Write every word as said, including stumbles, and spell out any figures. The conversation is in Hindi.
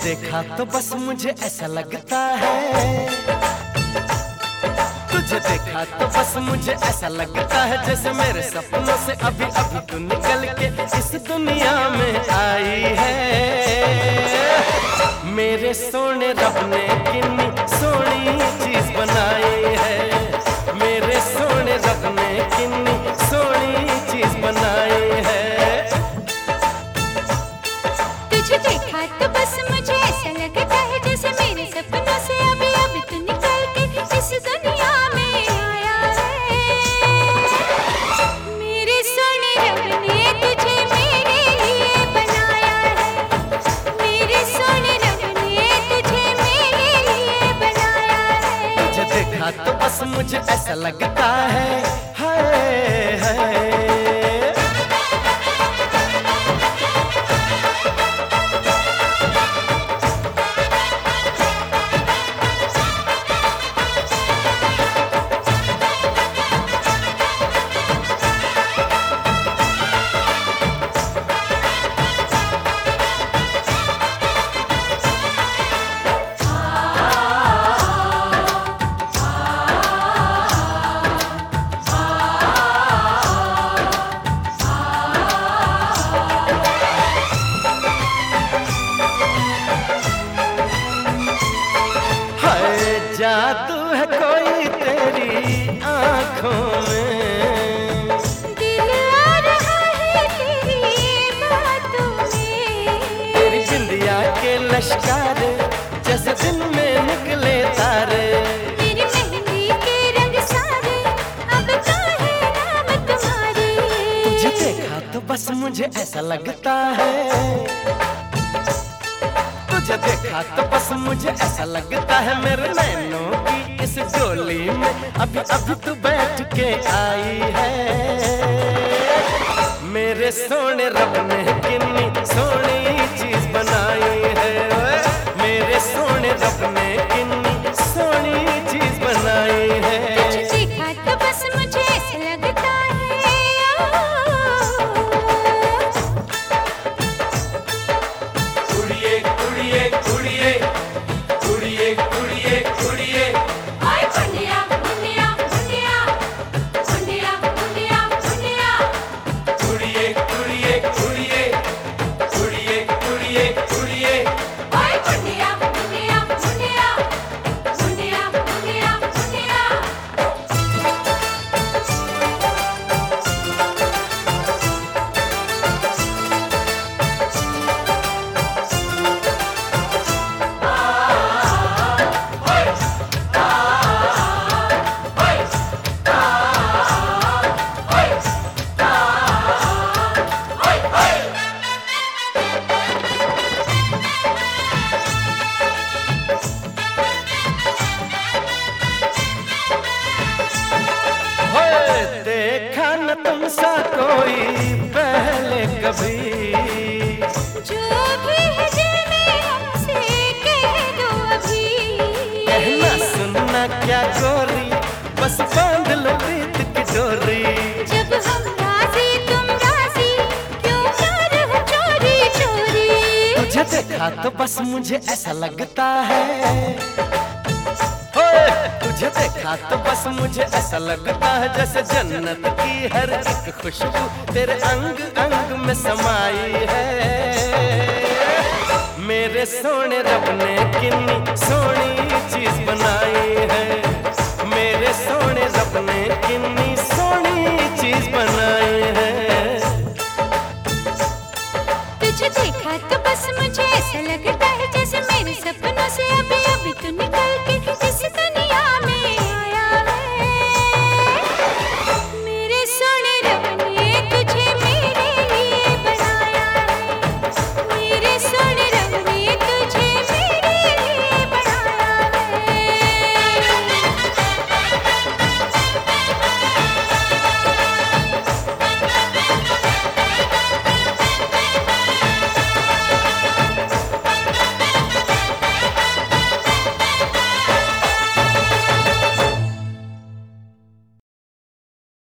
देखा तो बस मुझे ऐसा लगता है, तुझे देखा तो बस मुझे ऐसा लगता है जैसे मेरे सपनों से अभी अभी तू निकल के इस दुनिया में आई है। मेरे सोने रब ने कितनी सोनी चीज बनाई है, मेरे सोने रब ने कितनी सोनी चीज बनाई है। तुझे देखा तो बस मुझे ऐसा लगता है जैसे मेरे सपनों से अभी अभी तू निकल के इस दुनिया में आया है। मेरे सोने रब ने तुझे मेरे लिए बनाया है, मेरे सोने रब ने तुझे मेरे लिए बनाया है। तुझे देखा तो बस मुझे ऐसा लगता है, हाय हाय। जादू है कोई तेरी आंखों में, दिल आ रहा है तेरी बातों में। तेरी बिंदिया के लश्कार जैसे दिन में निकले तारे, मेरी मेहंदी के रंग सारे अब तो है नाम तुम्हारे। तुझे देखा तो बस मुझे ऐसा लगता है, तुझे देखा तो बस मुझे ऐसा लगता है मेरे नैनों की इस डोली में अभी अभी तू बैठ के आई है। मेरे सोने रब ने कितनी सोनी चीज बनाई है, मेरे सोने रब ने कितनी सोनी चीज बनाई है। तुझे देखा तो बस मुझे ऐसा लगता है। कुड़िए कुड़िए कुड़िए कुड़िए कुड़िए कुड़िए, हाय मुंडिया मुंडिया मुंडिया मुंडिया मुंडिया मुंडिया। कुड़िए कुड़िए कुड़िए कुड़िए कुड़िए कुड़िए, हाय मुंडिया मुंडिया मुंडिया मुंडिया मुंडिया मुंडिया। देखा न तुमसा कोई पहले कभी, जो भी है दिल में हमसे कह दो अभी। कहना सुनना क्या गोरी, बस बांध लो प्रीत की डोरी। जब हम राजी तुम राजी क्यों कर हो चोरी चोरी। तुझे देखा तो बस मुझे ऐसा लगता है, तुझे देखा तो बस मुझे ऐसा लगता है जैसे जन्नत की हर एक खुशबू तेरे अंग अंग में समाई है। मेरे सोने रब ने कितनी सोनी चीज बनाई है, मेरे सोने रब ने कितनी सोनी चीज बनाई है। तुझे देखा तो बस मुझे ऐसा लगता है जैसे मेरे सपनों से अभी अभी तू निकल